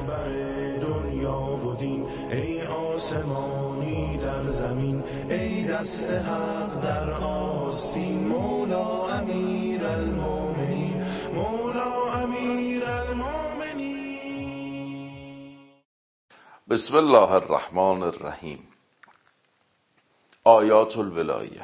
رهبر دنیا و دین، ای آسمانی در زمین، ای دست حق در آستین، مولا امیر المومنین، مولا امیر المومنین. بسم الله الرحمن الرحیم. آیات الولایه.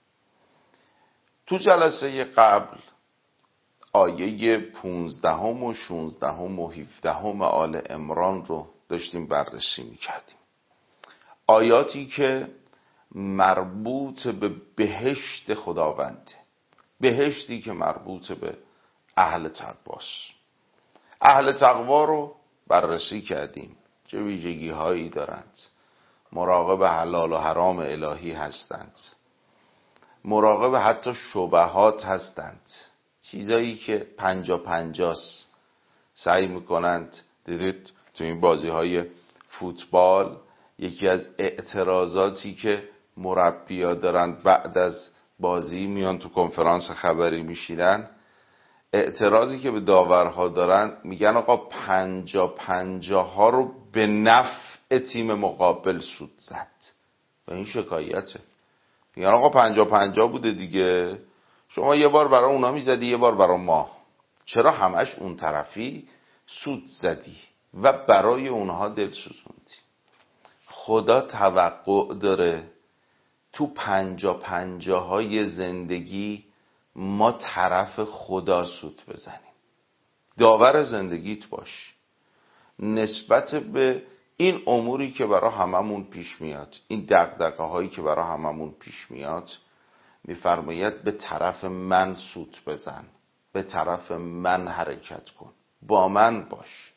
تو جلسه قبل آیه 15 و 16 و 17 آل عمران رو داشتیم بررسی میکردیم. آیاتی که مربوط به بهشت خداونده، بهشتی که مربوط به اهل تقواست. اهل تقوا رو بررسی کردیم، چه ویژگی هایی دارند. مراقب حلال و حرام الهی هستند، مراقب حتی شبهات هستند، چیزایی که 50-50 سعی میکنند. دیدید تو این بازی های فوتبال یکی از اعتراضاتی که مربی‌ها دارند بعد از بازی میان تو کنفرانس خبری میشینن، اعتراضی که به داورها دارن، میگن آقا 50-50 ها رو به نفع تیم مقابل سود زد. و این شکایته. میگن آقا 50-50 بوده دیگه، شما یه بار برای اونا میزدی یه بار برای ما، چرا همش اون طرفی سود زدی و برای اونها دل سوزوندی؟ خدا توقع داره تو 50-50 های زندگی ما طرف خدا سود بزنیم. داور زندگیت باش نسبت به این اموری که برای هممون پیش میاد، این دغدغه هایی که برای هممون پیش میاد، میفرماید به طرف من سود بزن، به طرف من حرکت کن، با من باش.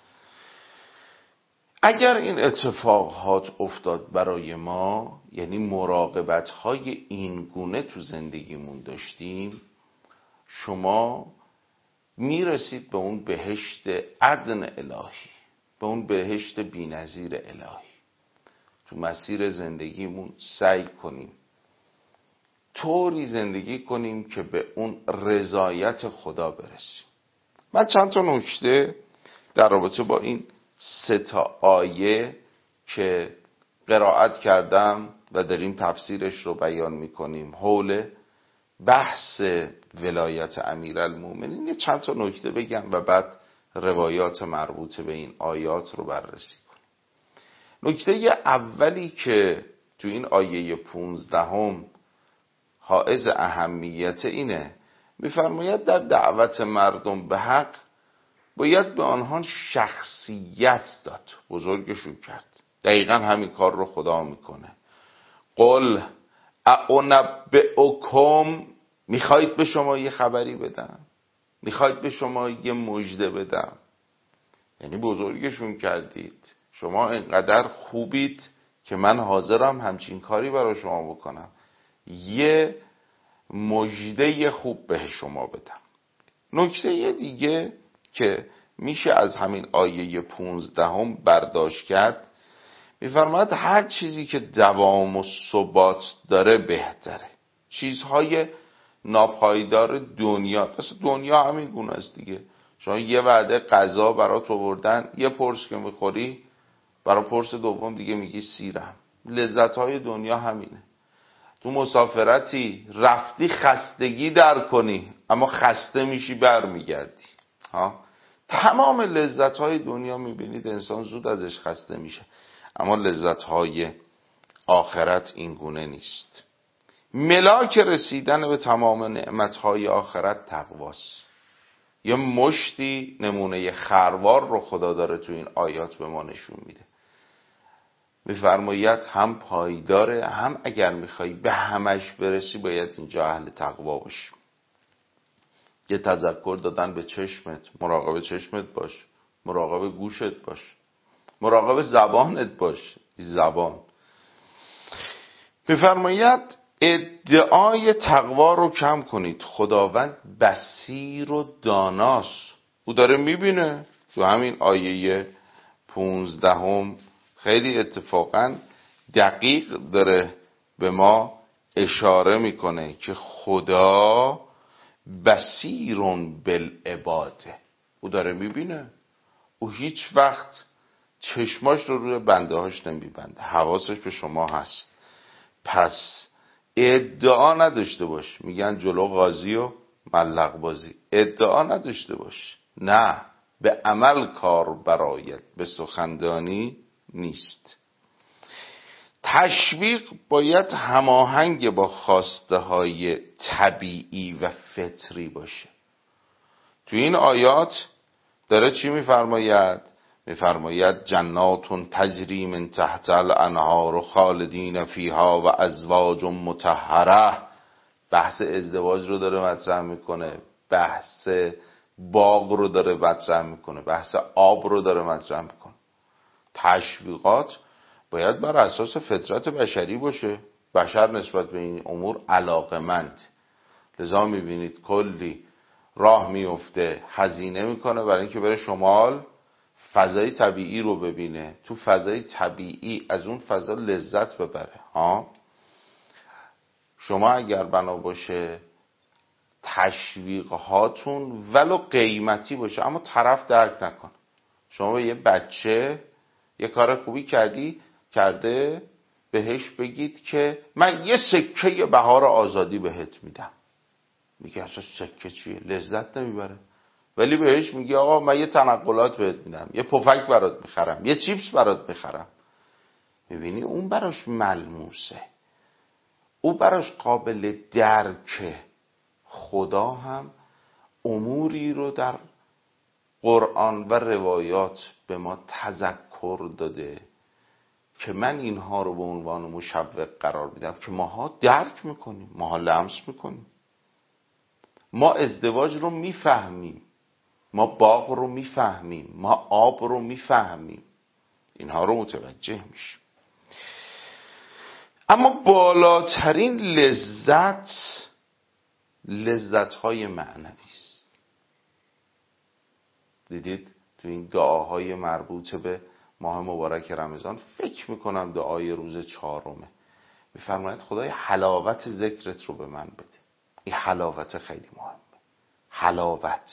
اگر این اتفاقات افتاد برای ما، یعنی مراقبت های این گونه تو زندگیمون داشتیم، شما میرسید به اون بهشت عدن الهی، به اون بهشت بی‌نظیر الهی. تو مسیر زندگیمون سعی کنیم طوری زندگی کنیم که به اون رضایت خدا برسیم. من چند تا نکته در رابطه با این 3 آیه که قرائت کردم و داریم تفسیرش رو بیان میکنیم حول بحث ولایت امیرالمومنین، یه چند تا نکته بگم و بعد روایات مربوط به این آیات رو بررسی کنیم. نکته اولی که تو این آیه 15 حائز اهمیت اینه، میفرماید در دعوت مردم به حق باید به آنها شخصیت داد، بزرگشون کرد. دقیقا همین کار رو خدا میکنه. قل اعنبئکم، میخواید به شما یه خبری بدم، میخواید به شما یه مژده بدم، یعنی بزرگشون کردید، شما اینقدر خوبید که من حاضرم همچین کاری برای شما بکنم، یه مژده خوب به شما بدم. نکته دیگه که میشه از همین آیه 15 برداشت کرد، میفرماید هر چیزی که دوام و ثبات داره بهتره. چیزهای ناپایدار دنیا، دنیا همین گونه است دیگه. شما یه وعده غذا برات آوردن، یه پرس که میخوری، برای پرس دوم دیگه میگی سیرم. لذتهای دنیا همینه. تو مسافرتی رفتی خستگی در کنی، اما خسته میشی برمیگردی. تمام لذتهای دنیا میبینید انسان زود ازش خسته میشه، اما لذتهای آخرت این گونه نیست. ملاک رسیدن به تمام نعمتهای آخرت تقواست. یه مشتی نمونه خروار رو خدا داره تو این آیات به ما نشون میده. میفرماید هم پایداره، هم اگر میخوای به همش برسی باید اینجا اهل تقوا باشی. یه تذکر دادن به چشمت، مراقب چشمت باش، مراقب گوشت باش، مراقب زبانت باش. زبان میفرماید ادعای تقوا رو کم کنید، خداوند بصیر و داناست. او داره میبینه. تو همین آیه 15 خیلی اتفاقا دقیق داره به ما اشاره میکنه که خدا بصیرون بالعباده. او داره میبینه. او هیچ وقت چشماش رو روی بنده هاش نمیبنده، حواسش به شما هست. پس ادعا نداشته باش، میگن جلو قاضی و ملق بازی، ادعا نداشته باش، نه، به عمل کار برایت، به سخندانی نیست. تشویق باید هماهنگ با خواسته های طبیعی و فطری باشه. تو این آیات داره چی میفرماید؟ میفرماید جنات تجری من تحت الانهار خالدین فیها و ازواج مطهره. بحث ازدواج رو داره مطرح میکنه، بحث باغ رو داره مطرح میکنه، بحث آب رو داره مطرح میکنه. تشویقات باید بر اساس فطرت بشری باشه. بشر نسبت به این امور علاقمند، لذا میبینید کلی راه میفته، هزینه میکنه برای اینکه بره شمال فضای طبیعی رو ببینه، تو فضای طبیعی از اون فضا لذت ببره. شما اگر بنا باشه تشویقهاتون ولو قیمتی باشه اما طرف درک نکنه. شما به یه بچه یه کار خوبی کرده بهش بگید که من یه سکه بهار آزادی بهت میدم، میگه اصلا سکه چیه، لذت نمیبره. ولی بهش میگه آقا من یه تنقلات بهت میدم، یه پفک برات میخرم، یه چیپس برات میخرم. میبینی اون براش ملموسه، او براش قابل درکه. خدا هم اموری رو در قرآن و روایات به ما تذکر داده که من اینها رو به عنوان مشوق قرار میدم که ماها درک میکنیم، ماها لمس میکنیم. ما ازدواج رو میفهمیم، ما باغ رو میفهمیم، ما آب رو میفهمیم، اینها رو متوجه میشیم. اما بالاترین لذت‌های معنوی است. دیدید تو این دعاهای مربوط به ماه مبارک رمضان، فکر میکنم دعای روز 4 میفرماید خدای حلاوت ذکرت رو به من بده. این حلاوت خیلی مهمه. حلاوت،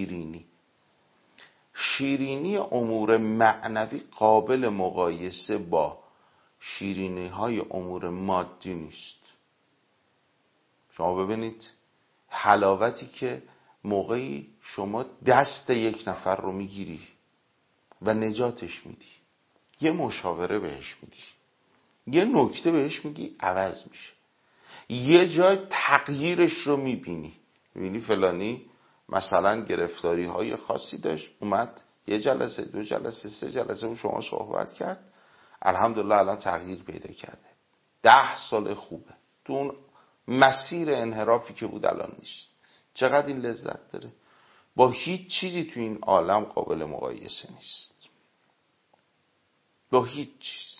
شیرینی امور معنوی قابل مقایسه با شیرینی های امور مادی نیست. شما ببینید حلاوتی که موقعی شما دست یک نفر رو میگیری و نجاتش میدی، یه مشاوره بهش میدی، یه نکته بهش میگی، عوض میشه. یه جای تغییرش رو میبینی فلانی مثلا گرفتاری های خاصی داشت، اومد یه جلسه، 2 جلسه، 3 جلسه با شما صحبت کرد، الحمدلله الان تغییر پیدا کرده. 10 سال خوبه، تو اون مسیر انحرافی که بود الان نیست. چقدر این لذت داره، با هیچ چیزی تو این عالم قابل مقایسه نیست، با هیچ چیز.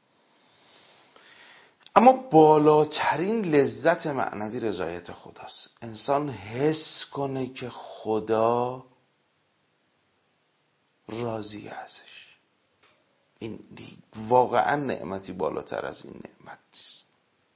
اما بالاترین لذت معنوی رضایت خداست. انسان حس کنه که خدا راضی ازش. این واقعا نعمتی بالاتر از این نعمت نیست.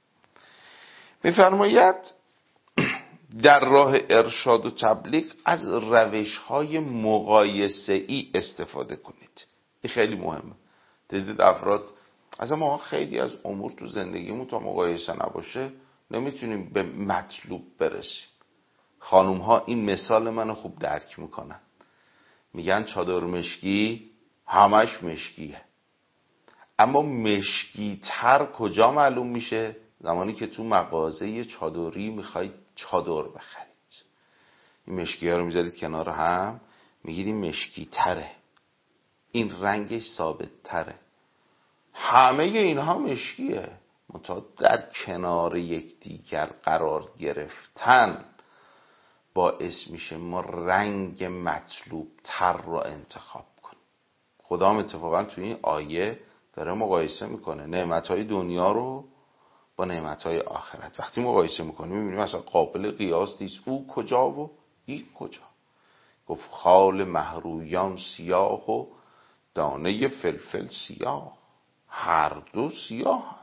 میفرماید در راه ارشاد و تبلیغ از روش‌های مقایسه‌ای استفاده کنید. این خیلی مهمه. دیدید افراد اصلا ما خیلی از امور تو زندگیمون تا مقایسه نباشه نمیتونیم به مطلوب برسیم. خانوم ها این مثال منو خوب درک میکنن. میگن چادر مشکی همش مشکیه، اما مشکی تر کجا معلوم میشه؟ زمانی که تو مغازه چادری میخواید چادر بخرید، این مشکی ها رو میذارید کنار هم، میگید این مشکی تره، این رنگش ثابت تره، همه اینها مشکیه، منتها در کنار یکدیگر قرار گرفتن باعث میشه ما رنگ مطلوب تر رو انتخاب کنیم. خدا هم اتفاقا توی این آیه داره مقایسه میکنه نعمتهای دنیا رو با نعمتهای آخرت. وقتی مقایسه میکنیم میبینیم اصلا قابل قیاس نیست، او کجا و این کجا. گفت خال مهرویان سیاه و دانه فلفل سیاه، هر دو سیاهند،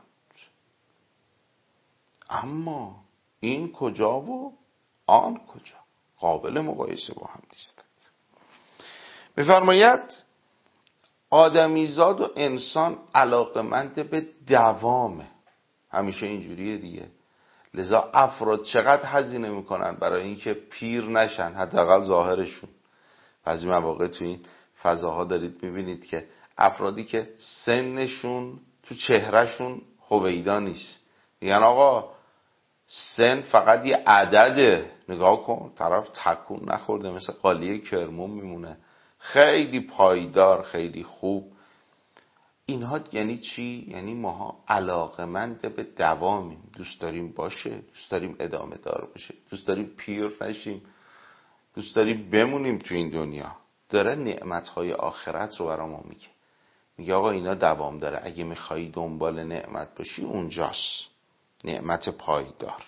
اما این کجا و آن کجا، قابل مقایسه با هم نیستند. میفرماید آدمیزاد و انسان علاقمند به دوامه، همیشه اینجوریه دیگه. لذا افراد چقدر هزینه میکنن برای اینکه پیر نشن، حداقل ظاهرشون. بعضی مواقع تو این فضاها دارید میبینید که افرادی که سنشون تو چهرهشون هویدا نیست، میگن آقا سن فقط یه عدده، نگاه کن طرف تکون نخورده مثل قالیه کرمون میمونه، خیلی پایدار، خیلی خوب. اینها یعنی چی؟ یعنی ماها علاقمند به دوامیم، دوست داریم باشه، دوست داریم ادامه دار باشه، دوست داریم پیر نشیم، دوست داریم بمونیم تو این دنیا. داره نعمتهای آخرت رو برای ما میگه آقا اینا دوام داره، اگه میخوایی دنبال نعمت باشی اونجاست، نعمت پایدار.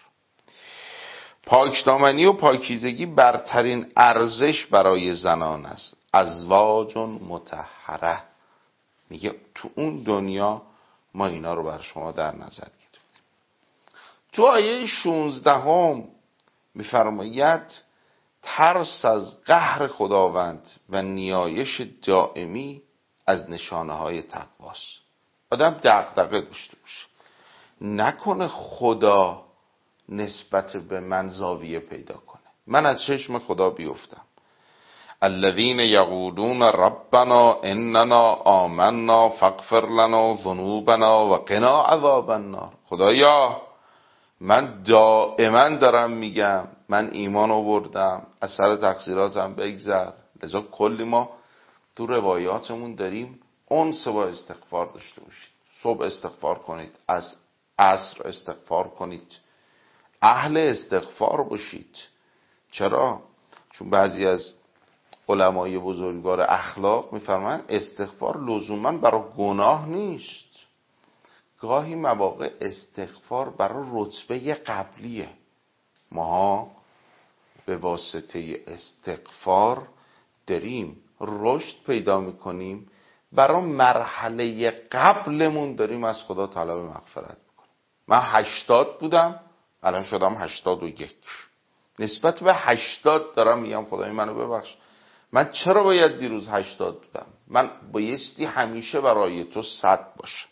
پاکدامنی و پاکیزگی برترین ارزش برای زنان است. ازواج مطهره، میگه تو اون دنیا ما اینا رو برای شما در نظر گرفتیم. تو آیه 16 میفرماید ترس از قهر خداوند و نیایش دائمی از نشانه های تقواست. آدم دغدغه داشته باشه، نکنه خدا نسبت به من زاویه پیدا کنه، من از چشم خدا بیفتم. الذين يقولون ربنا اننا آمنا فاغفر لنا ذنوبنا وقنا عذاب النار. خدایا من دائما دارم میگم من ایمان آوردم، از سر تقصیراتم بگذر. لذا کلی ما تو روایاتمون داریم انس با استغفار داشته باشید. صبح استغفار کنید، از عصر استغفار کنید، اهل استغفار باشید. چرا؟ چون بعضی از علمای بزرگوار اخلاق میفرمایند استغفار لزوما برای گناه نیست، گاهی مواقع استغفار برای رتبه قبلیه. ما به واسطه استغفار داریم رشد پیدا میکنیم، برای مرحله قبلمون داریم از خدا طلب مغفرت میکنیم. من 80 بودم الان شدم 81، نسبت به 80 دارم میگم خدای منو ببخش، من چرا باید دیروز 80 بودم؟ من بایستی همیشه برای تو 100 باشم.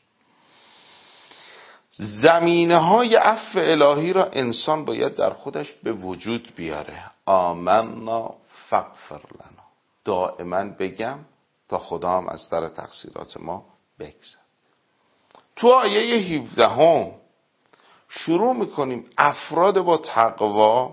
زمینه های عفو الهی را انسان باید در خودش به وجود بیاره. آمنا فاغفر لنا، دائما بگم تا خدا هم از سر تقصیرات ما بگذره. تو آیه 17 شروع میکنیم افراد با تقوا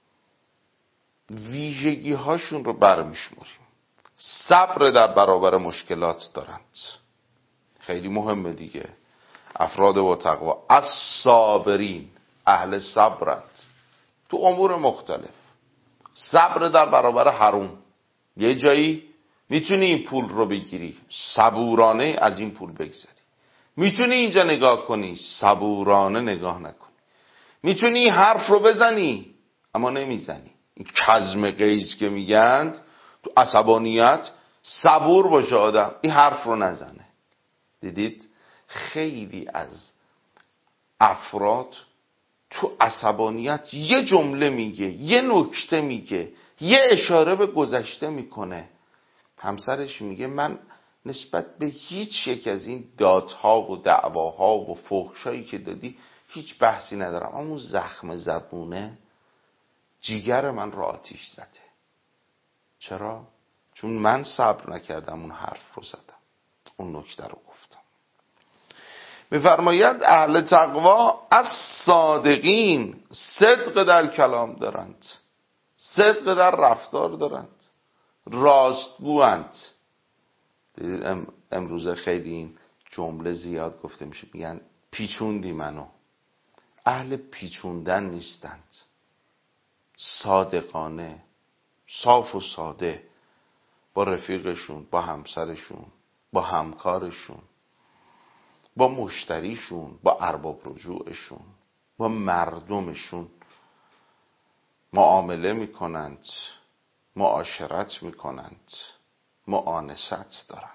ویژگی هاشون رو برمیشموریم. صبر در برابر مشکلات دارند، خیلی مهمه دیگه. افراد با تقوا از صابرین، اهل صبرند تو امور مختلف. صبر در برابر حرام، یه جایی میتونی این پول رو بگیری، صبورانه از این پول بگذری. میتونی اینجا نگاه کنی، صبورانه نگاه نکنی. میتونی این حرف رو بزنی اما نمیزنی. این کظم غیظ که میگند تو عصبانیت، صبور باشه آدم این حرف رو نزنه. دیدید خیلی از افراد تو عصبانیت یه جمله میگه، یه نکته میگه، یه اشاره به گذشته میکنه. همسرش میگه من نسبت به هیچ یک از این دادها و دعواها و فحشایی که دادی هیچ بحثی ندارم، اما اون زخم زبونه جیگر من رو آتیش زده. چرا؟ چون من صبر نکردم اون حرف رو زدم، اون نکته رو گفتم. میفرماید اهل تقوا از صادقین، صدق در کلام دارند، صدق در رفتار دارند، راستگویند. دیدید امروز خیلی این جمله زیاد گفته میشه، میگن پیچوندی منو. اهل پیچوندن نیستند، صادقانه، صاف و ساده با رفیقشون، با همسرشون، با همکارشون، با مشتریشون، با ارباب رجوعشون، با مردمشون معامله میکنند، معاشرت میکنند، معانست دارند.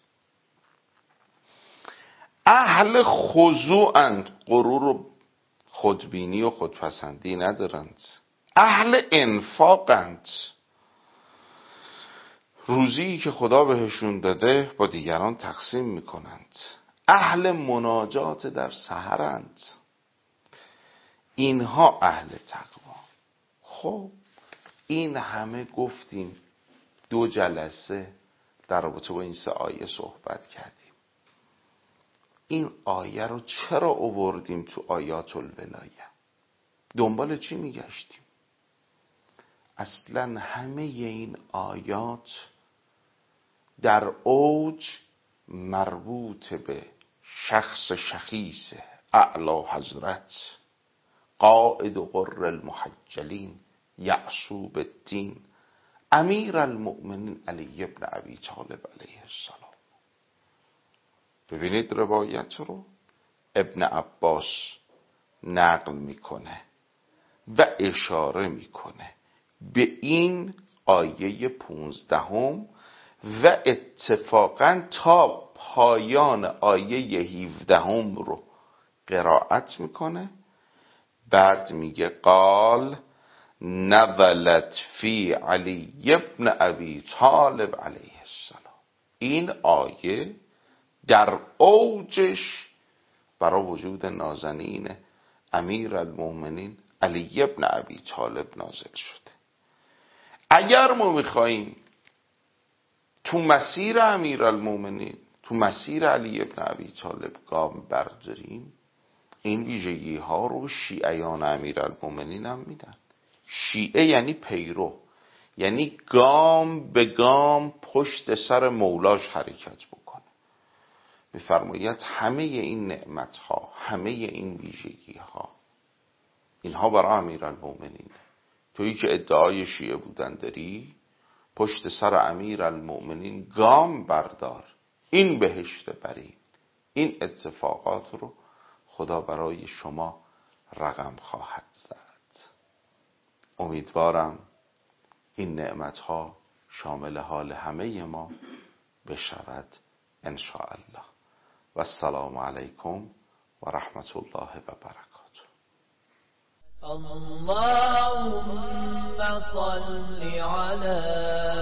اهل خضوعند، غرور و خودبینی و خودپسندی ندارند. اهل انفاقند، روزی که خدا بهشون داده با دیگران تقسیم میکنند. اهل مناجات در سحرند، اینها اهل تقوا. خب این همه گفتیم، 2 جلسه در رابطه با این 3 آیه صحبت کردیم. این آیه رو چرا آوردیم تو آیات الولایه؟ دنبال چی میگشتیم؟ اصلا همه این آیات در اوج مربوط به شخص شخیص اعلی حضرت قائد غر المحجلین یعصوب الدین امیر المؤمنین علی ابن ابی طالب علیه السلام. ببینید روایت رو ابن عباس نقل میکنه و اشاره میکنه به این آیه 15 و اتفاقا تا پایان آیه 17 رو قرائت میکنه. بعد میگه قال نزلت فی علی ابن ابی طالب علیه السلام. این آیه در اوجش برای وجود نازنین امیر المؤمنین علی ابن ابی طالب نازل شده. اگر ما میخواییم تو مسیر امیر المؤمنین، تو مسیر علی ابن ابی طالب گام برداریم، این ویژگی ها رو شیعیان امیر المؤمنین هم میدن. شیعه یعنی پیرو، یعنی گام به گام پشت سر مولاش حرکت بکنه. میفرماید همه این نعمت ها، همه این ویژگی ها، اینها برای امیر المؤمنین. تویی که ادعای شیعه بودن داری، پشت سر امیر المؤمنین گام بردار، این بهشت برین. این اتفاقات رو خدا برای شما رقم خواهد زد. امیدوارم این نعمتها شامل حال همه ما بشود ان شاء الله. و السلام علیکم و رحمت الله و برکاته. اللهم صل على